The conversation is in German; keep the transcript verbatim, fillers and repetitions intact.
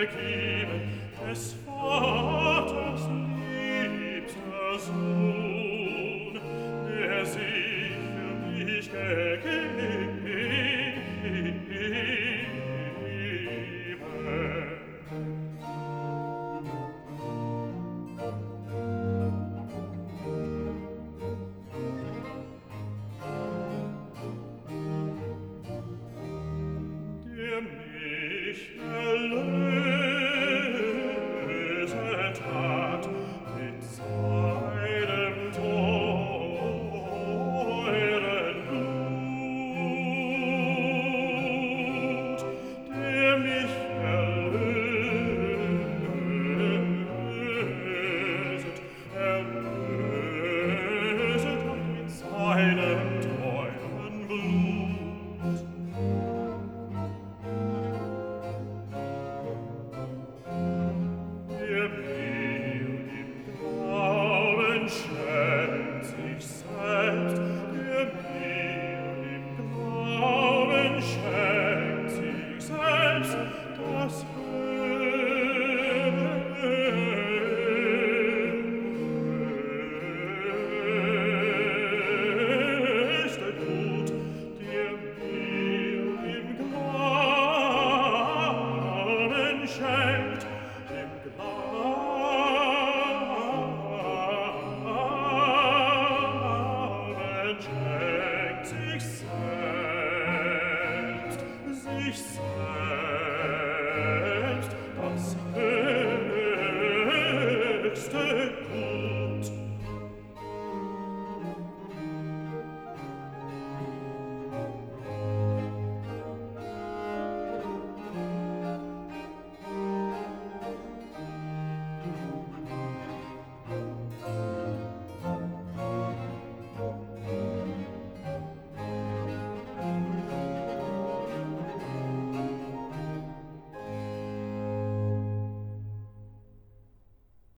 ergeben, des Vaters liebster Sohn, der sich für mich gegeben. Der mich erlöset hat mit seinem teuren Blut, der mich erlöset, erlöset hat mit seinem teuren Blut. Der mir im Glauben schenkt sich selbst, der mir im Glauben schenkt sich selbst, das höchste Gut, der mir im Glauben schenkt, im Glauben schenkt sich selbst, sich selbst, das höchste Gut.